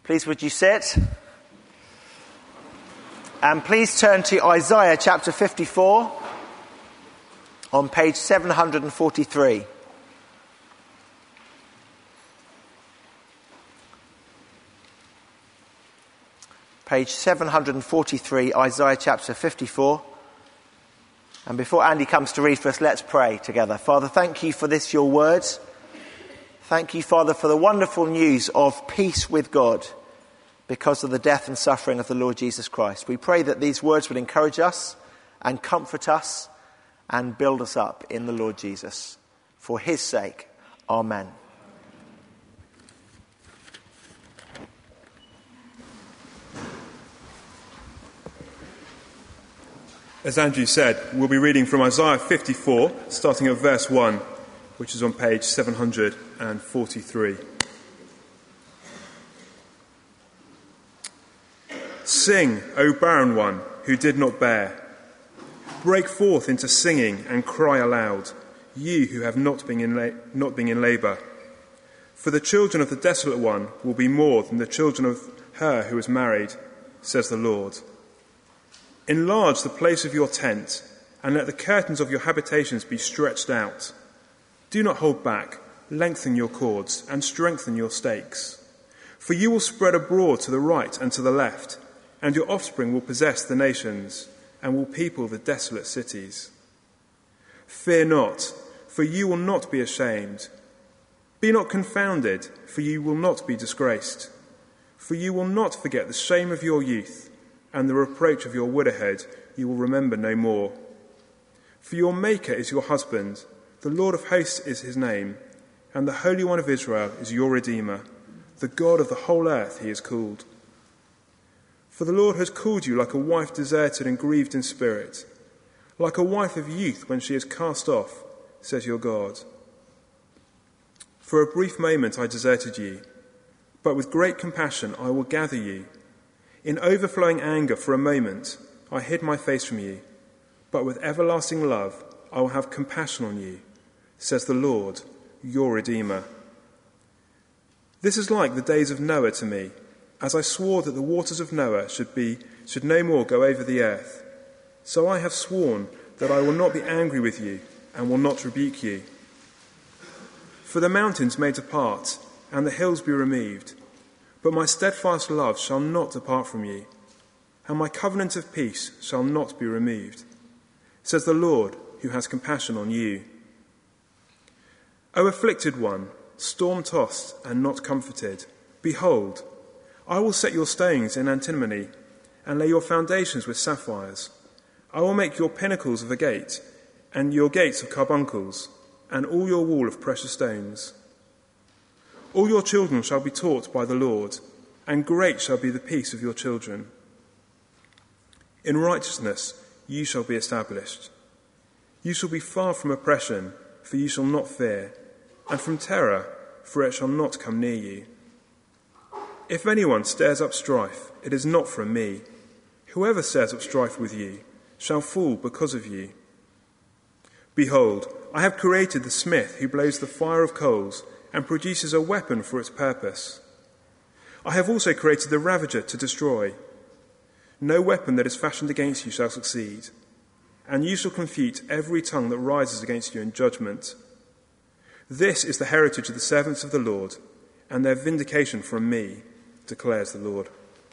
Please would you sit? And please turn to Isaiah chapter 54 on page 743. Page 743, Isaiah chapter 54. And before Andy comes to read for us, let's pray together. Father, thank you for this, your word. Thank you, Father, for the wonderful news of peace with God because of the death and suffering of the Lord Jesus Christ. We pray that these words would encourage us and comfort us and build us up in the Lord Jesus. For his sake, amen. As Andrew said, we'll be reading from Isaiah 54, starting at verse 1, which is on page 743. Sing, O barren one who did not bear. Break forth into singing and cry aloud, you who have not been in labour. For the children of the desolate one will be more than the children of her who is married, says the Lord. Enlarge the place of your tent, and let the curtains of your habitations be stretched out. Do not hold back, lengthen your cords, and strengthen your stakes. For you will spread abroad to the right and to the left, and your offspring will possess the nations, and will people the desolate cities. Fear not, for you will not be ashamed. Be not confounded, for you will not be disgraced. For you will not forget the shame of your youth, and the reproach of your widowhood you will remember no more. For your Maker is your husband, the Lord of hosts is his name, and the Holy One of Israel is your Redeemer, the God of the whole earth he is called. For the Lord has called you like a wife deserted and grieved in spirit, like a wife of youth when she is cast off, says your God. For a brief moment I deserted you, but with great compassion I will gather you. In overflowing anger for a moment, I hid my face from you, but with everlasting love I will have compassion on you, says the Lord, your Redeemer. This is like the days of Noah to me, as I swore that the waters of Noah should no more go over the earth. So I have sworn that I will not be angry with you and will not rebuke you. For the mountains may depart and the hills be removed, but my steadfast love shall not depart from you, and my covenant of peace shall not be removed, says the Lord who has compassion on you. O afflicted one, storm-tossed and not comforted, behold, I will set your stones in antimony, and lay your foundations with sapphires. I will make your pinnacles of agate, and your gates of carbuncles, and all your wall of precious stones. All your children shall be taught by the Lord, and great shall be the peace of your children. In righteousness you shall be established. You shall be far from oppression, for you shall not fear, and from terror, for it shall not come near you. If anyone stirs up strife, it is not from me. Whoever stirs up strife with you shall fall because of you. Behold, I have created the smith who blows the fire of coals and produces a weapon for its purpose. I have also created the ravager to destroy. No weapon that is fashioned against you shall succeed, and you shall confute every tongue that rises against you in judgment. This is the heritage of the servants of the Lord, and their vindication from me, declares the Lord.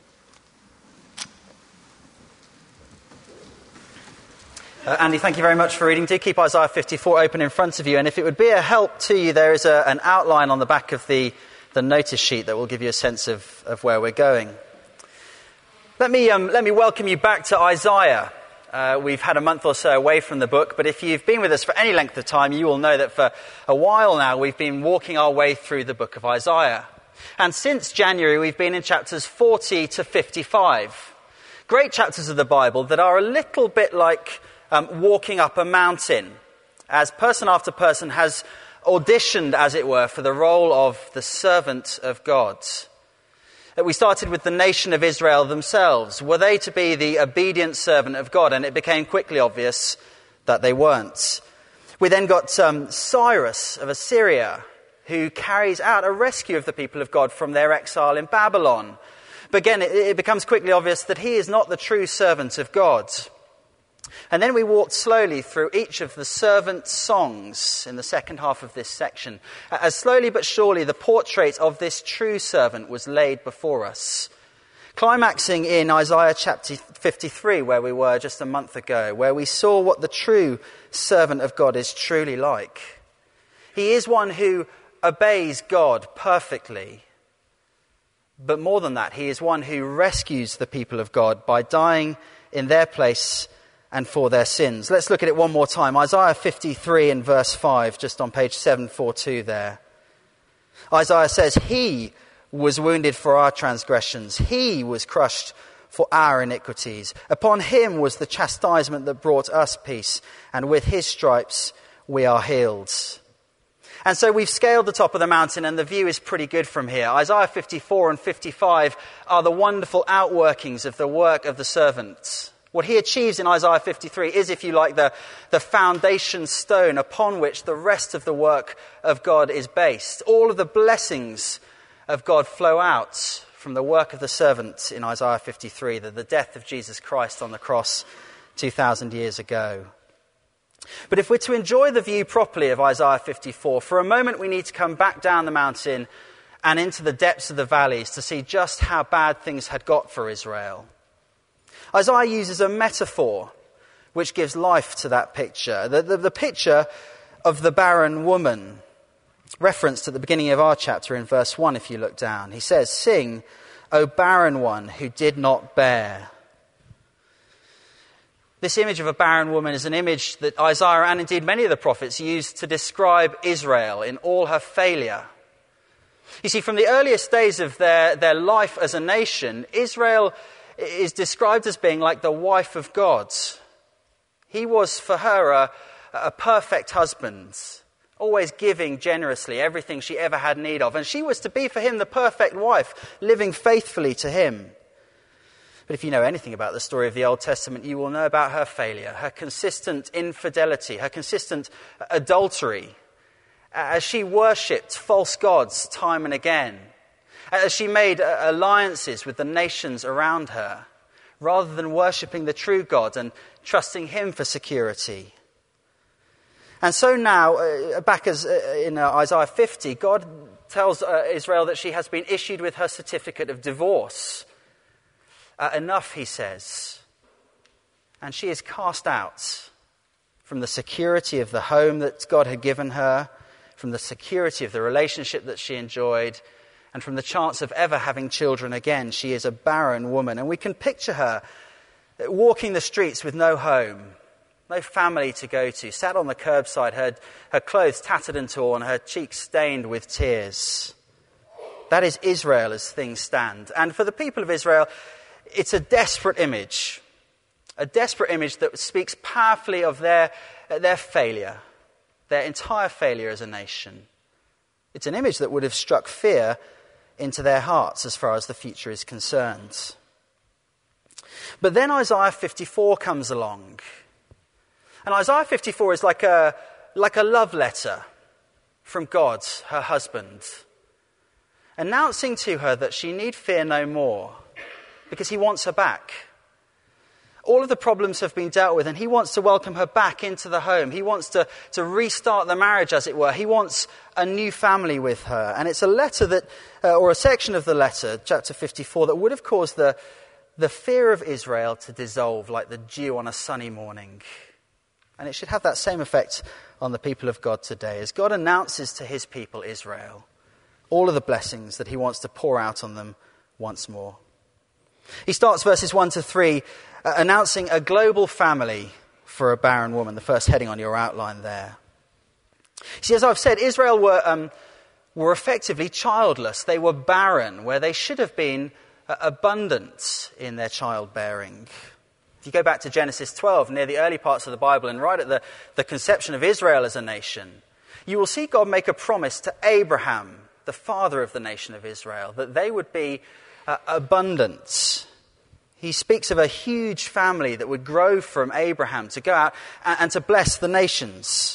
Andy, thank you very much for reading. Do keep Isaiah 54 open in front of you, and if it would be a help to you, there is an outline on the back of the notice sheet that will give you a sense of where we're going. Let me welcome you back to Isaiah. We've had a month or so away from the book, but if you've been with us for any length of time, you will know that for a while now we've been walking our way through the book of Isaiah. And since January, we've been in chapters 40 to 55. Great chapters of the Bible that are a little bit like walking up a mountain, as person after person has auditioned, as it were, for the role of the servant of God. We started with the nation of Israel themselves. Were they to be the obedient servant of God? And it became quickly obvious that they weren't. We then got Cyrus of Assyria, who carries out a rescue of the people of God from their exile in Babylon. But again, it becomes quickly obvious that he is not the true servant of God. And then we walked slowly through each of the servant songs in the second half of this section, as slowly but surely the portrait of this true servant was laid before us. Climaxing in Isaiah chapter 53, where we were just a month ago, where we saw what the true servant of God is truly like. He is one who obeys God perfectly. But more than that, he is one who rescues the people of God by dying in their place and for their sins. Let's look at it one more time. Isaiah 53 and verse 5, just on page 742 there. Isaiah says, "He was wounded for our transgressions. He was crushed for our iniquities. Upon him was the chastisement that brought us peace, and with his stripes we are healed." And so we've scaled the top of the mountain, and the view is pretty good from here. Isaiah 54 and 55 are the wonderful outworkings of the work of the servant. What he achieves in Isaiah 53 is, if you like, the foundation stone upon which the rest of the work of God is based. All of the blessings of God flow out from the work of the servant in Isaiah 53, the death of Jesus Christ on the cross 2,000 years ago. But if we're to enjoy the view properly of Isaiah 54, for a moment we need to come back down the mountain and into the depths of the valleys to see just how bad things had got for Israel. Isaiah uses a metaphor which gives life to that picture, the picture of the barren woman, referenced at the beginning of our chapter in verse 1 if you look down. He says, "Sing, O barren one who did not bear." This image of a barren woman is an image that Isaiah and indeed many of the prophets used to describe Israel in all her failure. You see, from the earliest days of their life as a nation, Israel is described as being like the wife of God. He was for her a perfect husband, always giving generously everything she ever had need of. And she was to be for him the perfect wife, living faithfully to him. But if you know anything about the story of the Old Testament, you will know about her failure, her consistent infidelity, her consistent adultery, as she worshipped false gods time and again, as she made alliances with the nations around her, rather than worshipping the true God and trusting him for security. And so now, back as in Isaiah 50, God tells Israel that she has been issued with her certificate of divorce. Enough, he says. And she is cast out from the security of the home that God had given her, from the security of the relationship that she enjoyed, and from the chance of ever having children again. She is a barren woman. And we can picture her walking the streets with no home, no family to go to, sat on the curbside, her clothes tattered and torn, her cheeks stained with tears. That is Israel as things stand. And for the people of Israel, it's a desperate image that speaks powerfully of their failure, their entire failure as a nation. It's an image that would have struck fear into their hearts as far as the future is concerned. But then Isaiah 54 comes along. And Isaiah 54 is like a love letter from God, her husband, announcing to her that she need fear no more, because he wants her back. All of the problems have been dealt with, and he wants to welcome her back into the home. He wants to restart the marriage, as it were. He wants a new family with her. And it's a letter that, or a section of the letter, chapter 54, that would have caused the fear of Israel to dissolve like the dew on a sunny morning. And it should have that same effect on the people of God today, as God announces to his people, Israel, all of the blessings that he wants to pour out on them once more. He starts verses 1 to 3 announcing a global family for a barren woman, the first heading on your outline there. See, as I've said, Israel were effectively childless. They were barren, where they should have been abundant in their childbearing. If you go back to Genesis 12, near the early parts of the Bible, and right at the conception of Israel as a nation, you will see God make a promise to Abraham, the father of the nation of Israel, that they would be abundant. He speaks of a huge family that would grow from Abraham to go out and to bless the nations.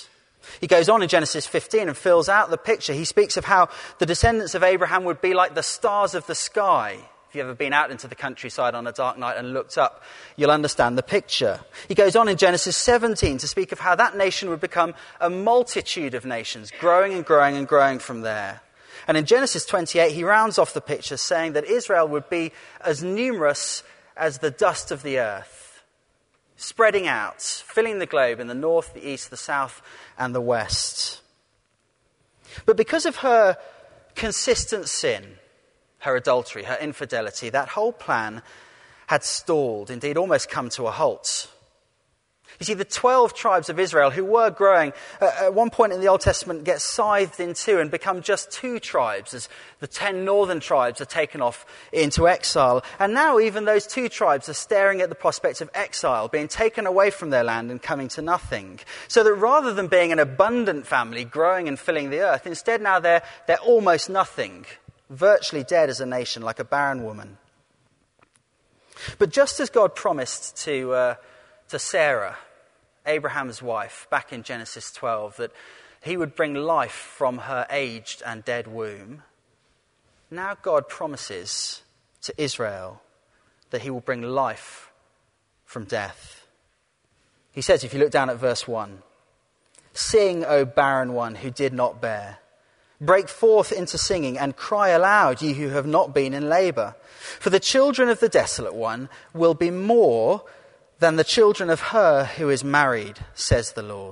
He goes on in Genesis 15 and fills out the picture. He speaks of how the descendants of Abraham would be like the stars of the sky. If you've ever been out into the countryside on a dark night and looked up, you'll understand the picture. He goes on in Genesis 17 to speak of how that nation would become a multitude of nations, growing and growing and growing from there. And in Genesis 28, he rounds off the picture saying that Israel would be as numerous as the dust of the earth, spreading out, filling the globe in the north, the east, the south, and the west. But because of her consistent sin, her adultery, her infidelity, that whole plan had stalled, indeed almost come to a halt. You see, the 12 tribes of Israel who were growing, at one point in the Old Testament, get scythed in two and become just 2 tribes as the 10 northern tribes are taken off into exile. And now even those 2 tribes are staring at the prospect of exile, being taken away from their land and coming to nothing. So that rather than being an abundant family growing and filling the earth, instead now they're almost nothing, virtually dead as a nation, like a barren woman. But just as God promised to Sarah, Abraham's wife, back in Genesis 12, that he would bring life from her aged and dead womb, now God promises to Israel that he will bring life from death. He says, if you look down at verse 1, "Sing, O barren one who did not bear. Break forth into singing and cry aloud, you who have not been in labor. For the children of the desolate one will be more than the children of her who is married, says the Lord."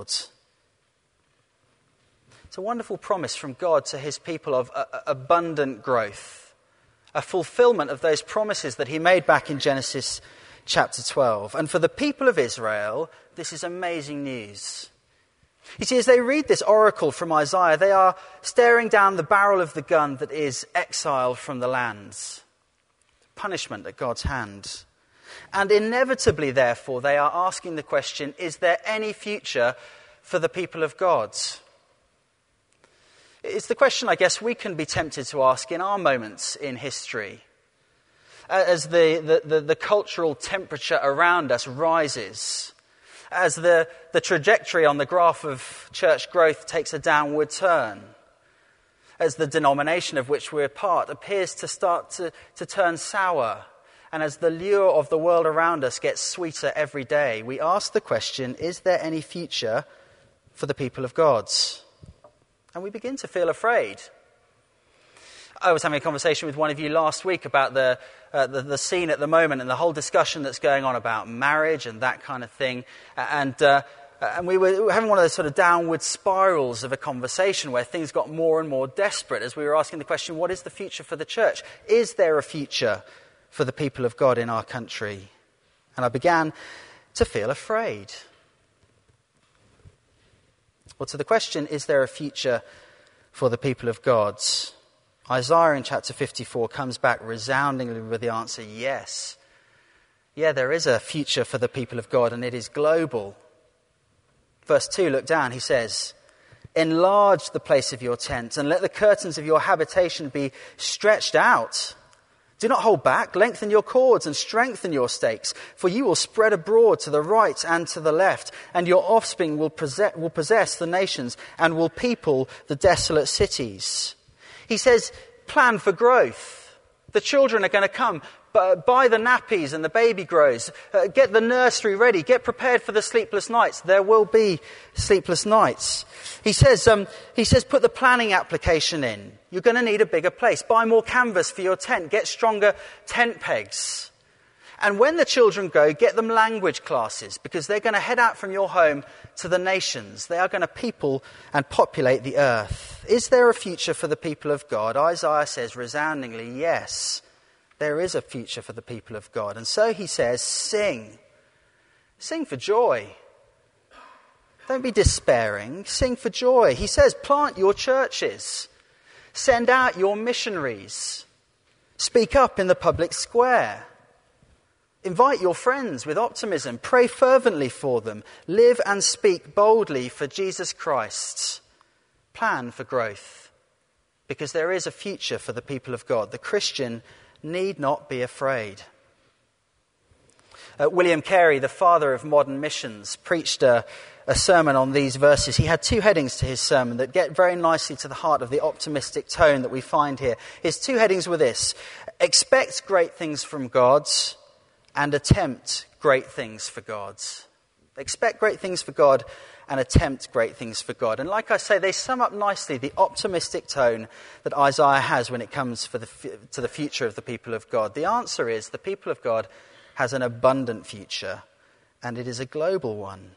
It's a wonderful promise from God to his people of abundant growth, a fulfillment of those promises that he made back in Genesis chapter 12. And for the people of Israel, this is amazing news. You see, as they read this oracle from Isaiah, they are staring down the barrel of the gun that is exile from the lands, punishment at God's hand. And inevitably, therefore, they are asking the question, is there any future for the people of God? It's the question, I guess, we can be tempted to ask in our moments in history. As the cultural temperature around us rises, as the trajectory on the graph of church growth takes a downward turn, as the denomination of which we're part appears to start to turn sour, and as the lure of the world around us gets sweeter every day, we ask the question, is there any future for the people of God? And we begin to feel afraid. I was having a conversation with one of you last week about the scene at the moment and the whole discussion that's going on about marriage and that kind of thing. And we were having one of those sort of downward spirals of a conversation where things got more and more desperate as we were asking the question, what is the future for the church? Is there a future for the people of God in our country? And I began to feel afraid. Well, to the question, is there a future for the people of God? Isaiah in chapter 54 comes back resoundingly with the answer, yes. Yeah, there is a future for the people of God, and it is global. Verse 2, look down, he says, "Enlarge the place of your tent, and let the curtains of your habitation be stretched out. Do not hold back, lengthen your cords and strengthen your stakes, for you will spread abroad to the right and to the left, and your offspring will possess the nations and will people the desolate cities." He says, plan for growth. The children are going to come. Buy the nappies and the baby grows. Get the nursery ready. Get prepared for the sleepless nights. There will be sleepless nights. He says, put the planning application in. You're going to need a bigger place. Buy more canvas for your tent. Get stronger tent pegs. And when the children go, get them language classes, because they're going to head out from your home to the nations. They are going to people and populate the earth. Is there a future for the people of God? Isaiah says resoundingly, yes, there is a future for the people of God. And so he says, sing. Sing for joy. Don't be despairing. Sing for joy. He says, plant your churches. Send out your missionaries. Speak up in the public square. Invite your friends with optimism. Pray fervently for them. Live and speak boldly for Jesus Christ. Plan for growth, because there is a future for the people of God. The Christian need not be afraid. William Carey, the father of modern missions, preached a a sermon on these verses, he had two headings to his sermon that get very nicely to the heart of the optimistic tone that we find here. His two headings were this: expect great things from God and attempt great things for God. Expect great things for God and attempt great things for God. And like I say, they sum up nicely the optimistic tone that Isaiah has when it comes to the future of the people of God. The answer is the people of God has an abundant future, and it is a global one.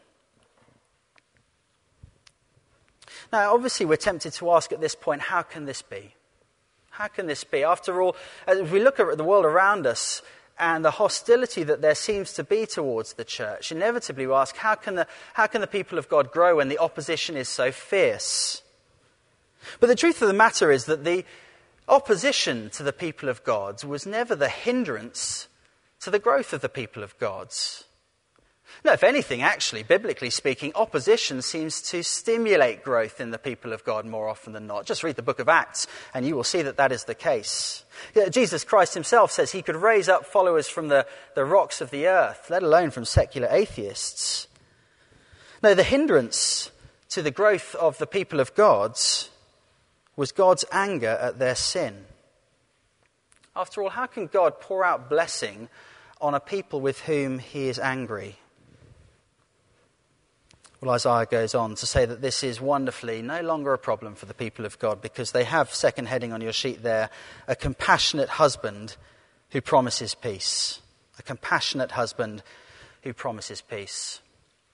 Now, obviously, we're tempted to ask at this point, how can this be? How can this be? After all, as we look at the world around us and the hostility that there seems to be towards the church, inevitably we ask, how can the people of God grow when the opposition is so fierce? But the truth of the matter is that the opposition to the people of God was never the hindrance to the growth of the people of God. No, if anything, actually, biblically speaking, opposition seems to stimulate growth in the people of God more often than not. Just read the book of Acts and you will see that that is the case. Jesus Christ himself says he could raise up followers from the rocks of the earth, let alone from secular atheists. No, the hindrance to the growth of the people of God was God's anger at their sin. After all, how can God pour out blessing on a people with whom he is angry? Well, Isaiah goes on to say that this is wonderfully no longer a problem for the people of God, because they have, second heading on your sheet there, a compassionate husband who promises peace. A compassionate husband who promises peace.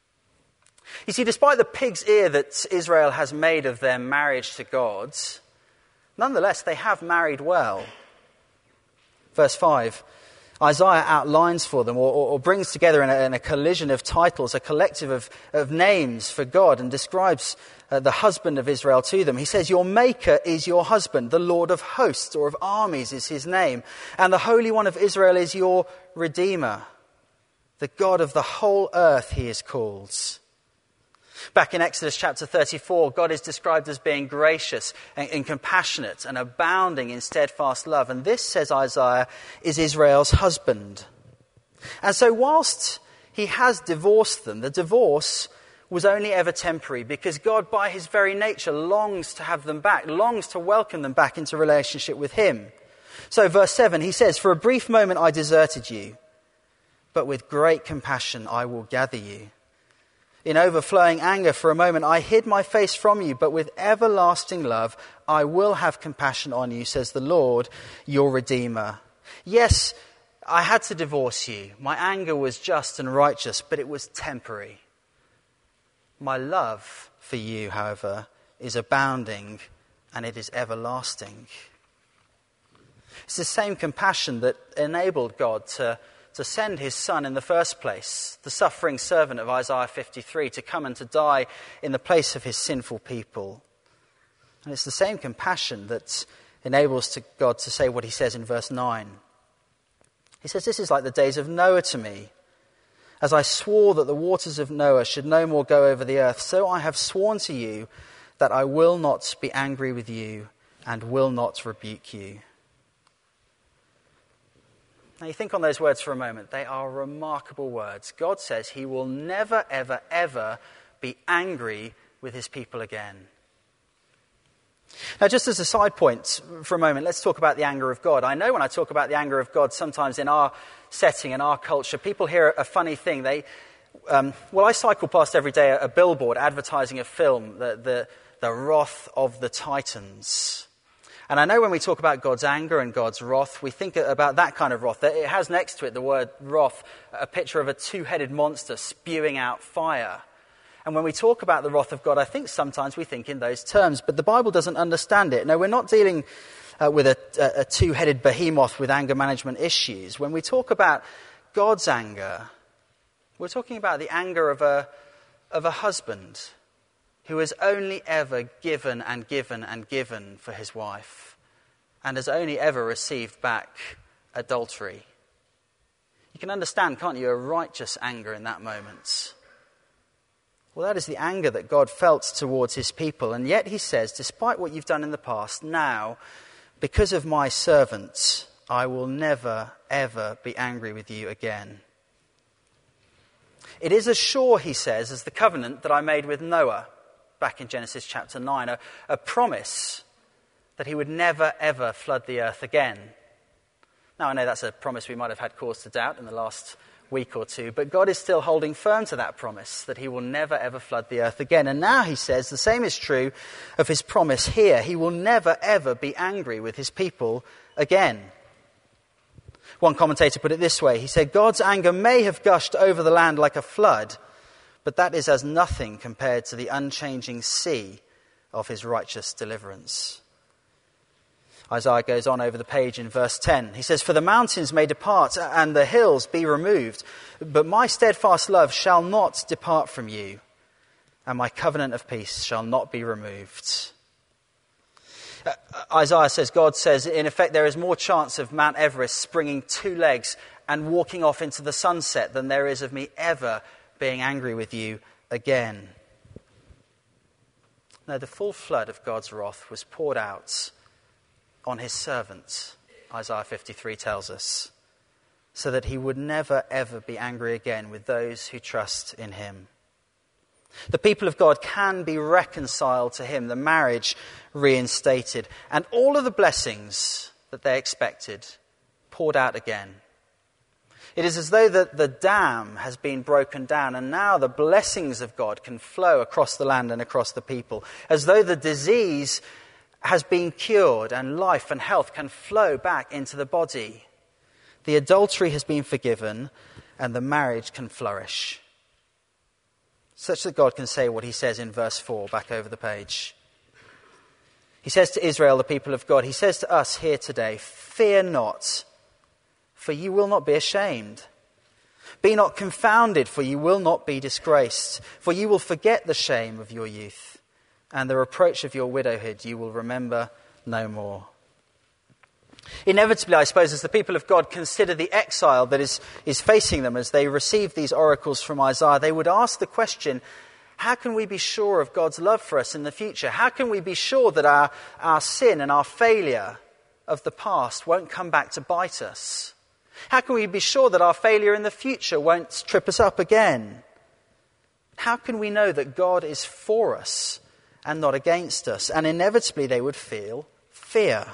You see, despite the pig's ear that Israel has made of their marriage to God, nonetheless they have married well. Verse 5. Isaiah outlines for them or brings together in a collision of titles, a collective of names for God, and describes the husband of Israel to them. He says, your Maker is your husband, the Lord of hosts or of armies is his name, and the Holy One of Israel is your Redeemer. The God of the whole earth he is called. Back in Exodus chapter 34, God is described as being gracious and compassionate and abounding in steadfast love. And this, says Isaiah, is Israel's husband. And so whilst he has divorced them, the divorce was only ever temporary, because God, by his very nature, longs to have them back, longs to welcome them back into relationship with him. So verse 7, he says, for a brief moment I deserted you, but with great compassion I will gather you. In overflowing anger for a moment, I hid my face from you, but with everlasting love, I will have compassion on you, says the Lord, your Redeemer. Yes, I had to divorce you. My anger was just and righteous, but it was temporary. My love for you, however, is abounding and it is everlasting. It's the same compassion that enabled God to send his son in the first place, the suffering servant of Isaiah 53, to come and to die in the place of his sinful people. And it's the same compassion that enables God to say what he says in verse 9. He says, this is like the days of Noah to me. As I swore that the waters of Noah should no more go over the earth, so I have sworn to you that I will not be angry with you and will not rebuke you. Now you think on those words for a moment. They are remarkable words. God says he will never, ever, ever be angry with his people again. Now just as a side point for a moment, let's talk about the anger of God. I know when I talk about the anger of God, sometimes in our setting, in our culture, people hear a funny thing. I cycle past every day a billboard advertising a film, the Wrath of the Titans. And I know when we talk about God's anger and God's wrath, we think about that kind of wrath. It has next to it, the word wrath, a picture of a two-headed monster spewing out fire. And when we talk about the wrath of God, I think sometimes we think in those terms, but the Bible doesn't understand it. No, we're not dealing with a two-headed behemoth with anger management issues. When we talk about God's anger, we're talking about the anger of a husband who has only ever given and given and given for his wife and has only ever received back adultery. You can understand, can't you, a righteous anger in that moment. Well, that is the anger that God felt towards his people. And yet he says, despite what you've done in the past, now, because of my servants, I will never, ever be angry with you again. It is as sure, he says, as the covenant that I made with Noah back in Genesis chapter 9, a promise that he would never, ever flood the earth again. Now, I know that's a promise we might have had cause to doubt in the last week or two, but God is still holding firm to that promise that he will never, ever flood the earth again. And now he says the same is true of his promise here. He will never, ever be angry with his people again. One commentator put it this way. He said, God's anger may have gushed over the land like a flood, but that is as nothing compared to the unchanging sea of his righteous deliverance. Isaiah goes on over the page in verse 10. He says, for the mountains may depart and the hills be removed, but my steadfast love shall not depart from you, and my covenant of peace shall not be removed. Isaiah says, God says, in effect, there is more chance of Mount Everest springing 2 legs and walking off into the sunset than there is of me ever being angry with you again. No, the full flood of God's wrath was poured out on his servants, Isaiah 53 tells us, so that he would never, ever be angry again with those who trust in him. The people of God can be reconciled to him, the marriage reinstated, and all of the blessings that they expected poured out again. It is as though the dam has been broken down, and now the blessings of God can flow across the land and across the people, as though the disease has been cured and life and health can flow back into the body. The adultery has been forgiven and the marriage can flourish. Such that God can say what he says in verse 4, back over the page. He says to Israel, the people of God, he says to us here today, fear not, for you will not be ashamed. Be not confounded, for you will not be disgraced. For you will forget the shame of your youth, and the reproach of your widowhood you will remember no more. Inevitably, I suppose, as the people of God consider the exile that is facing them as they receive these oracles from Isaiah, they would ask the question, how can we be sure of God's love for us in the future? How can we be sure that our sin and our failure of the past won't come back to bite us? How can we be sure that our failure in the future won't trip us up again? How can we know that God is for us and not against us? And inevitably they would feel fear.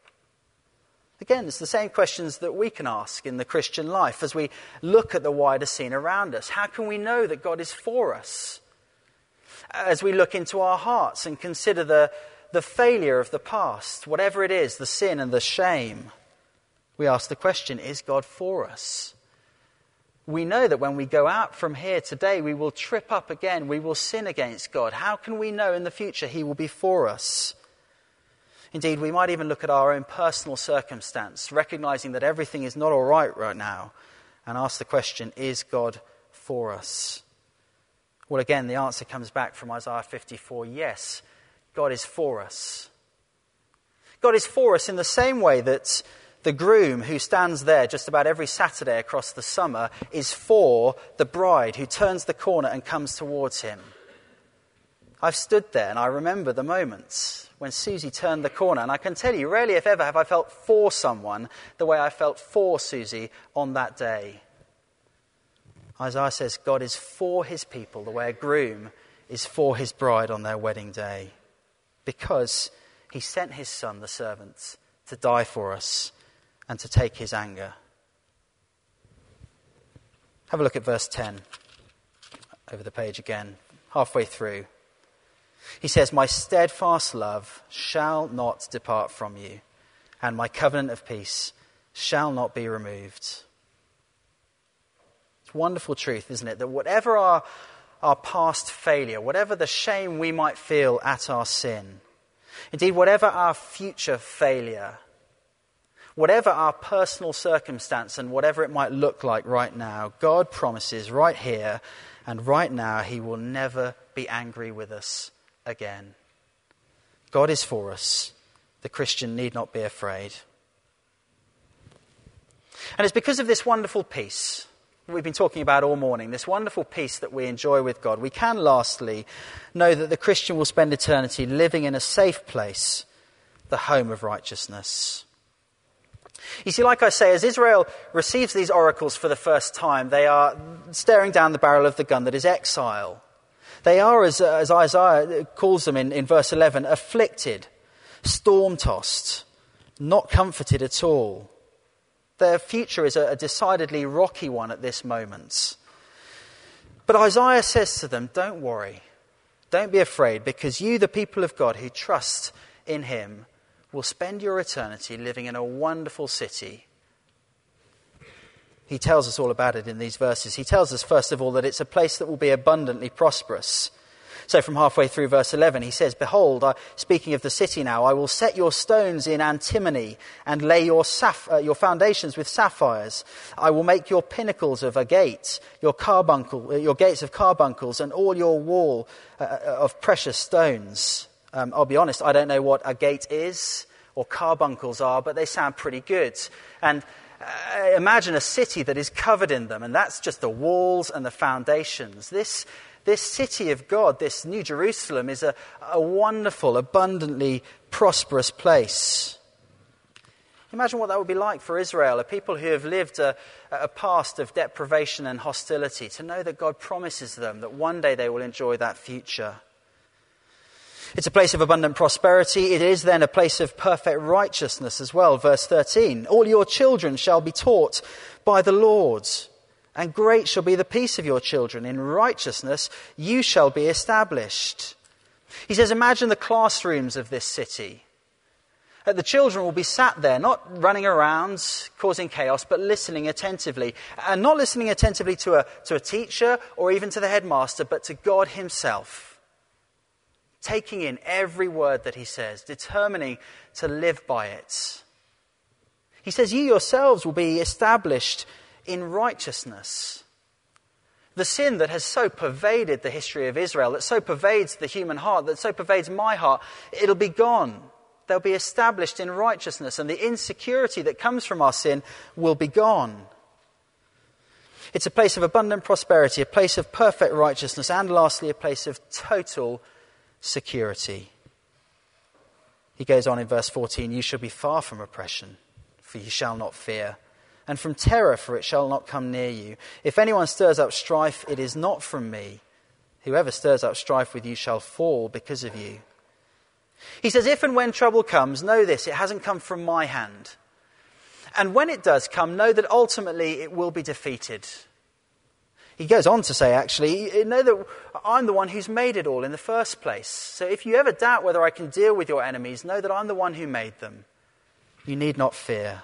Again, it's the same questions that we can ask in the Christian life as we look at the wider scene around us. How can we know that God is for us? As we look into our hearts and consider the failure of the past, whatever it is, the sin and the shame, we ask the question, is God for us? We know that when we go out from here today, we will trip up again, we will sin against God. How can we know in the future he will be for us? Indeed, we might even look at our own personal circumstance, recognizing that everything is not all right now, and ask the question, is God for us? Well, again, the answer comes back from Isaiah 54, yes, God is for us. God is for us in the same way that the groom who stands there just about every Saturday across the summer is for the bride who turns the corner and comes towards him. I've stood there and I remember the moments when Susie turned the corner, and I can tell you, rarely if ever have I felt for someone the way I felt for Susie on that day. Isaiah says God is for his people the way a groom is for his bride on their wedding day, because he sent his son, the servant, to die for us and to take his anger. Have a look at verse 10 over the page again, halfway through. He says, my steadfast love shall not depart from you, and my covenant of peace shall not be removed. It's wonderful truth, isn't it? That whatever our past failure, whatever the shame we might feel at our sin, indeed, whatever our future failure, whatever our personal circumstance and whatever it might look like right now, God promises right here and right now he will never be angry with us again. God is for us. The Christian need not be afraid. And it's because of this wonderful peace that we've been talking about all morning, this wonderful peace that we enjoy with God, we can lastly know that the Christian will spend eternity living in a safe place, the home of righteousness. You see, like I say, as Israel receives these oracles for the first time, they are staring down the barrel of the gun that is exile. They are, as Isaiah calls them in verse 11, afflicted, storm-tossed, not comforted at all. Their future is a decidedly rocky one at this moment. But Isaiah says to them, don't worry, don't be afraid, because you, the people of God who trust in him, will spend your eternity living in a wonderful city. He tells us all about it in these verses. He tells us, first of all, that it's a place that will be abundantly prosperous. So from halfway through verse 11, he says, behold, speaking of the city now, I will set your stones in antimony and lay your foundations with sapphires. I will make your pinnacles of agate, your gates of carbuncles, and all your wall of precious stones. I'll be honest, I don't know what agate is or carbuncles are, but they sound pretty good. And imagine a city that is covered in them, and that's just the walls and the foundations. This city of God, this New Jerusalem, is a wonderful, abundantly prosperous place. Imagine what that would be like for Israel, a people who have lived a past of deprivation and hostility, to know that God promises them that one day they will enjoy that future. It's a place of abundant prosperity. It is then a place of perfect righteousness as well. Verse 13, all your children shall be taught by the Lord, and great shall be the peace of your children. In righteousness you shall be established. He says, imagine the classrooms of this city. The children will be sat there, not running around, causing chaos, but listening attentively. And not listening attentively to a teacher or even to the headmaster, but to God himself. Taking in every word that he says, determining to live by it. He says, you yourselves will be established in righteousness. The sin that has so pervaded the history of Israel, that so pervades the human heart, that so pervades my heart, it'll be gone. They'll be established in righteousness, and the insecurity that comes from our sin will be gone. It's a place of abundant prosperity, a place of perfect righteousness, and lastly, a place of total security. He goes on in verse 14, you shall be far from oppression, for you shall not fear, and from terror, for it shall not come near you. If anyone stirs up strife, it is not from me. Whoever stirs up strife with you shall fall because of you. He says, if and when trouble comes, know this, it hasn't come from my hand. And when it does come, know that ultimately it will be defeated. He goes on to say, actually, know that I'm the one who's made it all in the first place. So if you ever doubt whether I can deal with your enemies, know that I'm the one who made them. You need not fear.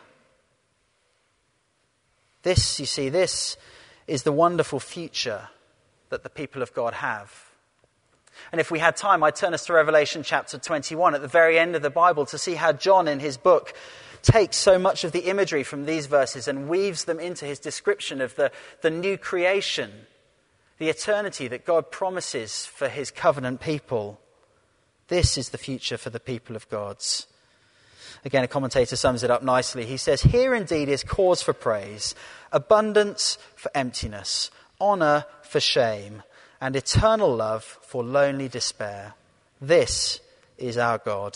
This, you see, this is the wonderful future that the people of God have. And if we had time, I'd turn us to Revelation chapter 21 at the very end of the Bible to see how John in his book takes so much of the imagery from these verses and weaves them into his description of the new creation, the eternity that God promises for his covenant people. This is the future for the people of God's. Again, a commentator sums it up nicely. He says, here indeed is cause for praise, abundance for emptiness, honor for shame, and eternal love for lonely despair. This is our God.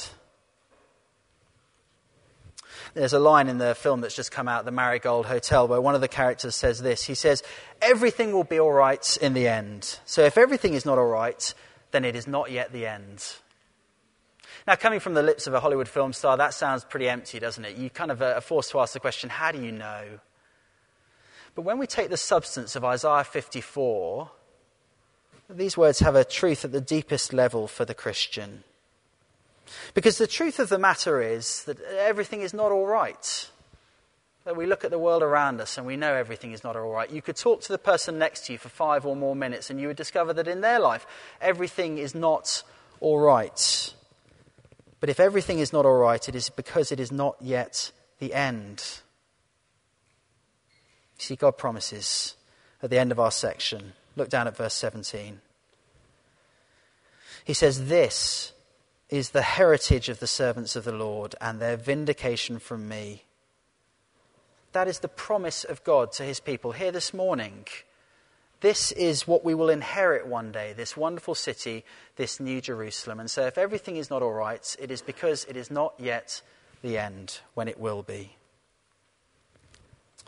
There's a line in the film that's just come out, The Marigold Hotel, where one of the characters says this. He says, everything will be all right in the end. So if everything is not all right, then it is not yet the end. Now, coming from the lips of a Hollywood film star, that sounds pretty empty, doesn't it? You kind of are forced to ask the question, how do you know? But when we take the substance of Isaiah 54, these words have a truth at the deepest level for the Christian. Because the truth of the matter is that everything is not all right. That we look at the world around us and we know everything is not all right. You could talk to the person next to you for 5 or more minutes and you would discover that in their life, everything is not all right. But if everything is not all right, it is because it is not yet the end. You see, God promises at the end of our section. Look down at verse 17. He says, this is the heritage of the servants of the Lord and their vindication from me. That is the promise of God to his people here this morning. This is what we will inherit one day, this wonderful city, this New Jerusalem. And so if everything is not all right, it is because it is not yet the end when it will be.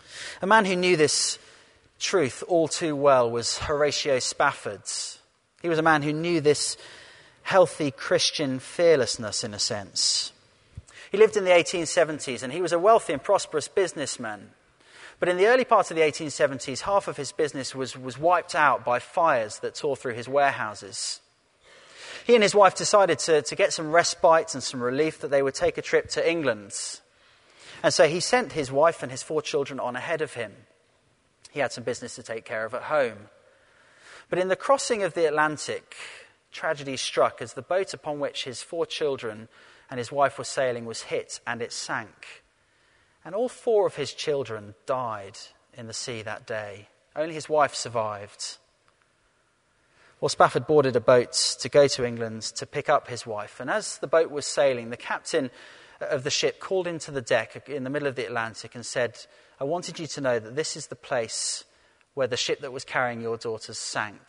A man who knew this truth all too well was Horatio Spafford. He was a man who knew this healthy Christian fearlessness, in a sense. He lived in the 1870s, and he was a wealthy and prosperous businessman. But in the early part of the 1870s, half of his business was wiped out by fires that tore through his warehouses. He and his wife decided to get some respite and some relief, that they would take a trip to England. And so he sent his wife and his 4 children on ahead of him. He had some business to take care of at home. But in the crossing of the Atlantic, tragedy struck as the boat upon which his 4 children and his wife were sailing was hit, and it sank. And all 4 of his children died in the sea that day. Only his wife survived. Well, Spafford boarded a boat to go to England to pick up his wife. And as the boat was sailing, the captain of the ship called into the deck in the middle of the Atlantic and said, "I wanted you to know that this is the place where the ship that was carrying your daughters sank."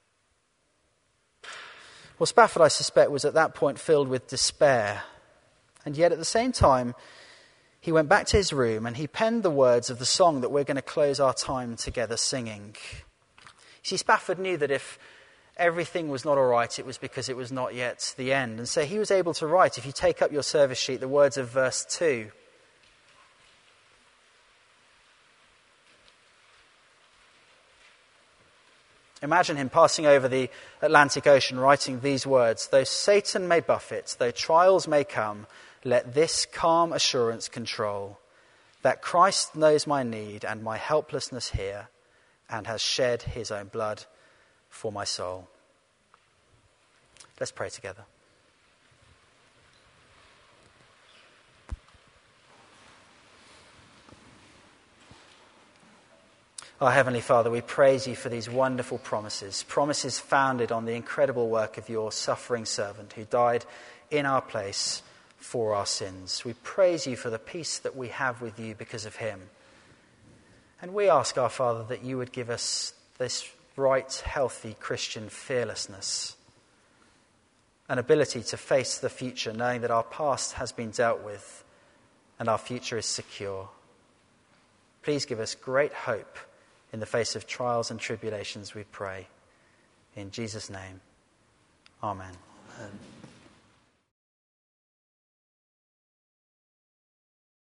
Well, Spafford, I suspect, was at that point filled with despair. And yet at the same time, he went back to his room and he penned the words of the song that we're going to close our time together singing. See, Spafford knew that if everything was not all right, it was because it was not yet the end. And so he was able to write, if you take up your service sheet, the words of verse 2. Imagine him passing over the Atlantic Ocean, writing these words: "Though Satan may buffet, though trials may come, let this calm assurance control, that Christ knows my need and my helplessness here, and has shed his own blood for my soul." Let's pray together. Our Heavenly Father, we praise you for these wonderful promises founded on the incredible work of your suffering servant who died in our place for our sins. We praise you for the peace that we have with you because of him. And we ask, our Father, that you would give us this right, healthy Christian fearlessness, an ability to face the future, knowing that our past has been dealt with and our future is secure. Please give us great hope in the face of trials and tribulations, we pray. In Jesus' name, amen.